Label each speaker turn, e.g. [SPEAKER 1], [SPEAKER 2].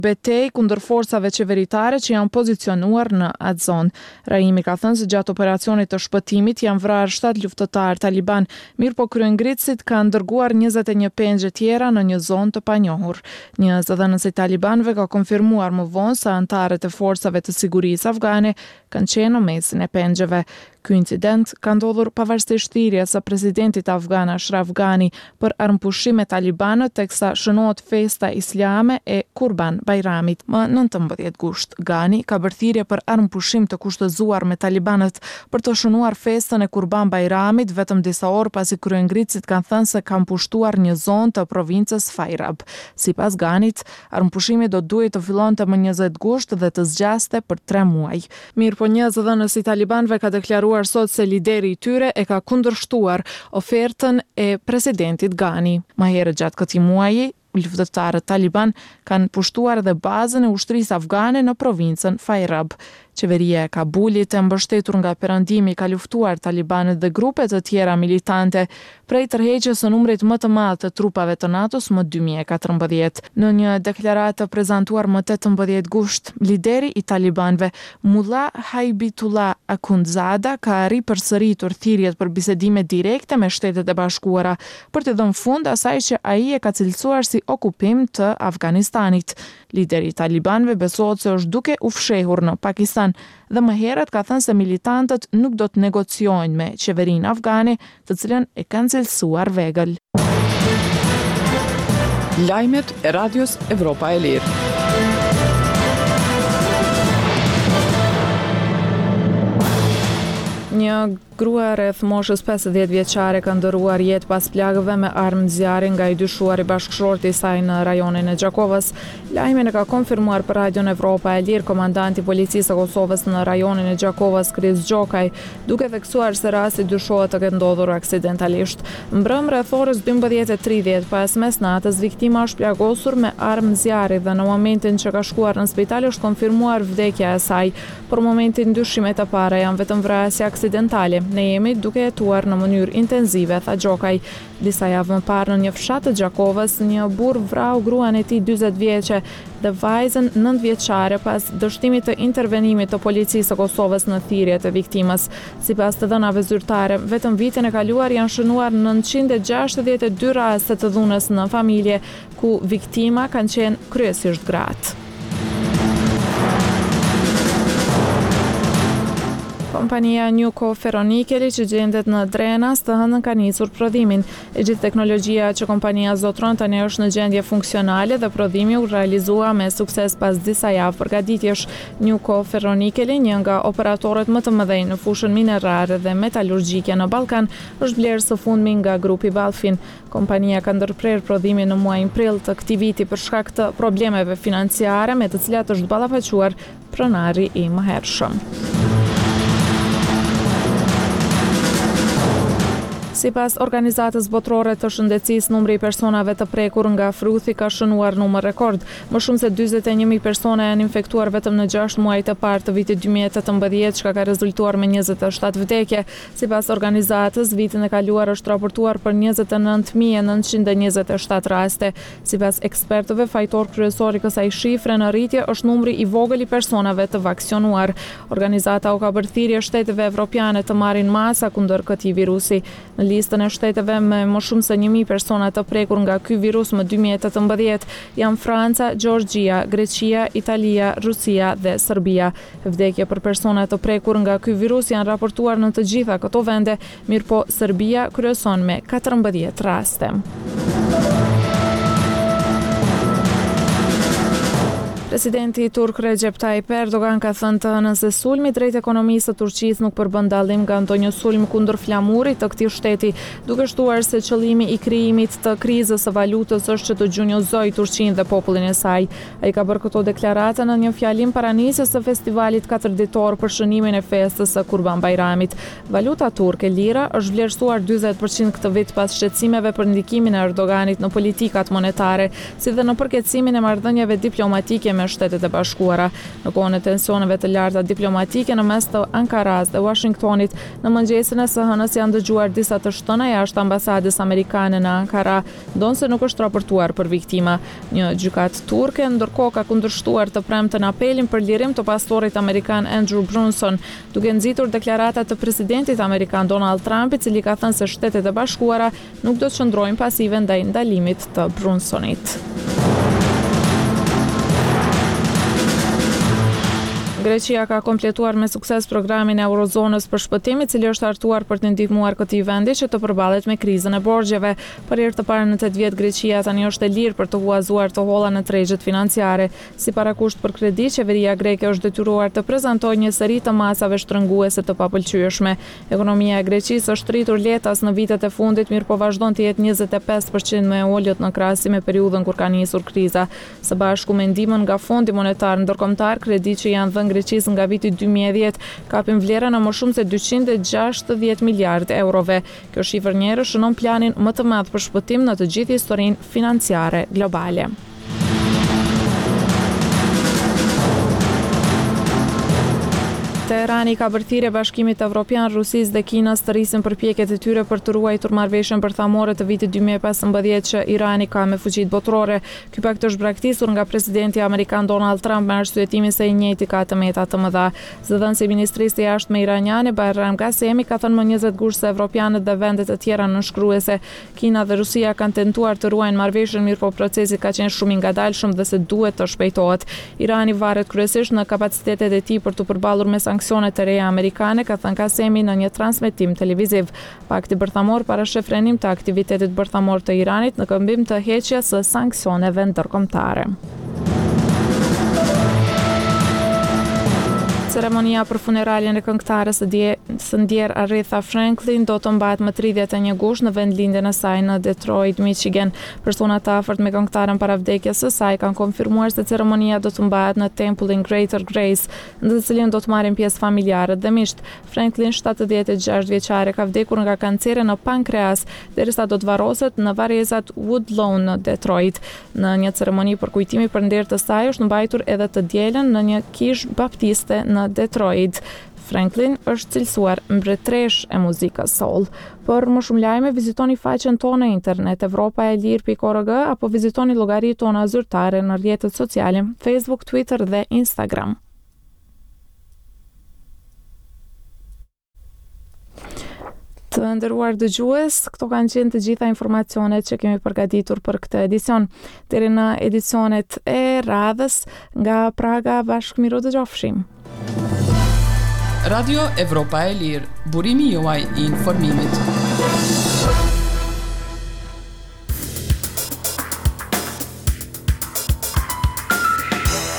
[SPEAKER 1] betejë kundër forcave qeveritare që janë pozicionuar në atë zonë. Rahimi ka thënë se gjatë operacionit të shpëtimit janë vrarë 7 luftëtarë taliban, mirë po kryengritësit kanë dërguar 21 pengje tjera në një zonë të panjohur. Një zëdhënës i talibanëve ka konfirmuar më vonë se anëtarët e forcave të sigurisë afgane kanë qenë në mesin e pengjeve. Ky incident ka ndodhur pavarësisht thirrjes së presidentit afgan Ashraf Ghani për armpushim me talibanët teksa shënohet festa islame e Kurban Bajramit më 19 gusht. Ghani ka bërë thirrje për armpushim të kushtëzuar me talibanët për të shënuar festën e Kurban Bajramit vetëm disa orë pasi kryengritësit kanë thënë se kanë pushtuar një zonë të provincës Fayrab. Sipas Ghanit, armpushimi do duhet të fillonte më 20 gusht dhe të zgjaste për 3 muaj. Mirë po një zëdhënës i talibanëve ka deklaruar sot se lideri i tyre e ka kundërshtuar ofertën e presidentit Ghani. Më herët gjatë këtij muaji, luftëtarët taliban kanë pushtuar edhe bazën e ushtrisë afgane në provincën Fayrab. Qeveria e Kabulit e mbështetur nga perëndimi ka luftuar talibanët dhe grupe të tjera militante prej tërheqjes së numrit më të madh të trupave të NATO-s më 2014. Në një deklaratë prezantuar më 18 gusht, lideri i talibanëve Mullah Haibitullah Akhundzada ka ripërsëritur thirrjet për bisedime direkte me Shtetet e Bashkuara për të dhënë fund asaj që ai e ka cilësuar si okupim të Afganistanit. Lideri i talibanëve besohet se është duke u fshehur në Pakistan dhe më herët ka thënë se militantët nuk do të negociojnë me qeverinë afgane, të cilën e kanë cilësuar vegël.
[SPEAKER 2] Lajmet e Radios Evropa e Lirë.
[SPEAKER 1] Një grua rreth moshës 50 vjeçare ka ndëruar jetë pas plagëve me armë zjarri nga i dyshuari bashkëshorti i saj në rajonin e Gjakovës. Lajmin e ka konfirmuar për Radion Evropa e Lirë komandanti policisë së Kosovës në rajonin e Gjakovës Kris Gjokaj, duke theksuar se rasti dyshohet të ketë ndodhur aksidentalisht. Mbrëmë rreth orës 12:30 pas mesnatës, viktima është plagosur me armë zjarri dhe në momentin që ka shkuar në spital është konfirmuar vdekja e saj. Për momentin dyshimet e para janë vetëm vrasje aksidentale. Ne jemi duke jetuar në mënyrë intenzive, tha Gjokaj. Disa javë më parë në një fshat të Gjakovës, një burr vrau gruan e tij 40 vjeçe dhe vajzën 9 vjeçare pas dështimit të intervenimit të policisë së Kosovës në thirrjet e viktimës. Sipas të dhënave zyrtare, vetëm vitin e kaluar janë shënuar 962 raste të dhunës në familje, ku viktima kanë qenë kryesisht gratë. Kompania Njuko Ferronikeli që gjendet në Drenas të hënën ka nisur prodhimin. E gjithë teknologjia që kompania zotron tani është në gjendje funksionale dhe prodhimi u realizua me sukses pas disa javë përgatitjesh. Njuko Ferronikeli, një nga operatorët më të mëdhenj në fushën minerare dhe metalurgjike në Ballkan, është blerë së fundmi nga grupi Balfin. Kompania ka ndërprer prodhimin në muajin prill të këtij viti për shkak të problemeve financiare me të cilat është ballafaquar pronari i mëhershëm. Sipas organizatës botërore të shëndetësisë, numri i personave të prekur nga fruthi ka shënuar numër rekord. Më shumë se 41.000 persona janë infektuar vetëm në 6 muajt e parë të vitit 2018, çka ka rezultuar me 27 vdekje. Sipas organizatës, vitin e kaluar është raportuar për 29.927 raste. Sipas ekspertëve, fajtor kryesor i kësaj shifre në rritje është numri i vogël i personave të vaksionuar. Organizata u ka bërë thirrje shteteve evropiane të marrin masa kundër këtij virusi. Në listën e shteteve me më shumë se 1.000 persona të prekur nga ky virus më 2018 janë Franca, Gjeorgjia, Greqia, Italia, Rusia dhe Serbia. Vdekje për persona të prekur nga ky virus janë raportuar në të gjitha këto vende, mirëpo Serbia kryeson me 14 raste. Presidenti turk Recep Tayyip Erdogan ka thënë të hënën se sulmi drejt ekonomisë së Turqisë nuk përbën dallim nga ndonjë sulm kundër flamurit të këtij shteti, duke shtuar se qëllimi i krijimit të krizës së valutës është që të gjunjëzojë Turqinë dhe popullin e saj. Ai ka bërë këto deklarata në një fjalim para nisjes së festivalit 4 ditor për shënimin e festës së Kurban Bajramit. Valuta turke lira është vlerësuar 40% këtë vit pas shqetësimeve për ndikimin e Erdoganit në politikat monetare, si dhe në përkeçësimin e marrëdhënieve diplomatike me Shtetet e Bashkuara. Në kohën e tensioneve të larta diplomatike në mes të Ankaras dhe Washingtonit, në mëngjesin e së hënës janë dëgjuar disa të shtëna jashtë ambasadës amerikane në Ankara, ndonse nuk është raportuar për viktima. Një gjykatë turke ndërkohë ka kundërshtuar të premten apelin për lirim të pastorit amerikan Andrew Brunson, duke nxitur deklarata të presidentit amerikan Donald Trump, i cili ka thënë se Shtetet e Bashkuara nuk do të qëndrojnë pasive ndaj ndalimit të Brunsonit. Greqia ka kompletuar me sukses programin e Eurozonës për shpëtim, i cili është hartuar për të ndihmuar këtij vendi që të përballet me krizën e borxheve. Për herë të parë në 8 vjet Greqia tani është e lirë për të huazuar të holla në tregjet financiare. Si parakusht për kredi, qeveria greke është detyruar të prezantojë një seri të masave shtrënguese të papëlqyeshme. Ekonomia e Greqisë është rritur letas në vitet e fundit, mirë po vazhdon të jetë 25% më e ulët në krahasim me periudhën kur ka nisur kriza. Së bashku me ndihmën nga Fondi Monetar Ndërkombëtar, kredi që janë dhënë Greqisë nga viti 2010 kapin vlerën e më shumë se 260 miliardë eurove. Kjo shifër njëherë shënon planin më të madh për shpëtim në të gjithë historinë financiare globale. Teherani ka bërthirrje Bashkimit Evropian, Rusisë dhe Kinës të rrisin përpjekjet e tyre për të ruajtur marrëveshjen bërthamore të vitit 2015 që Irani ka me fuqitë botërore. Ky pakt është braktisur nga presidenti amerikan Donald Trump me arsyetimin se i njëjti ka të meta të mëdha. Zëdhënësi i Ministrisë së Jashtme iraniane Bahram Ghasemi ka thënë më 20 gusht se evropianët dhe vendet e tjera nënshkruese Kina dhe Rusia kanë tentuar të ruajnë marrëveshjen, mirë po procesi ka qenë shumë i ngadalshëm dhe se duhet të shpejtohet. Irani varet kryesisht në kapacitetet e tij për të përballur me sanksionet e reja amerikane, ka thënë Ghasemi në një transmetim televiziv. Pakti bërthamor parashef frenim të aktivitetit bërthamor të Iranit në këmbim të heqjes së sanksioneve ndërkombëtare. Ceremonia për funeraljen e këngëtares së ndjer Aretha Franklin do të mbahet më 31 gusht në vendlindjen e saj në Detroit, Michigan. Persona të afërt me këngëtaren para vdekjes së saj kanë konfirmuar se ceremonia do të mbahet në tempullin Greater Grace, në të cilin do të marrin pjesë familjarët dhe miqt. Franklin, 76 vjeçare, ka vdekur nga kanceri në pankreas, derisa do të varroset në varrezat Woodlawn në Detroit. Në një ceremoni për kujtimi për nder të saj është mbajtur edhe të dielën në një kishë baptiste në Detroit. Franklin është cilësuar mbretëresh e muzikës soul. Për më shumë lajme, vizitoni faqen tonë në internet evropaelir.org apo vizitoni llogaritë tona zyrtare në rrjetet sociale Facebook, Twitter dhe Instagram. Të nderuar dëgjues, këto kanë qenë të gjitha informacionet që kemi përgatitur për këtë edicion. Deri në edicionet e radhës nga Praga, bashkëmiru dëgjofshim.
[SPEAKER 2] Radio Evropa e Lirë, burimi juaj i informimit.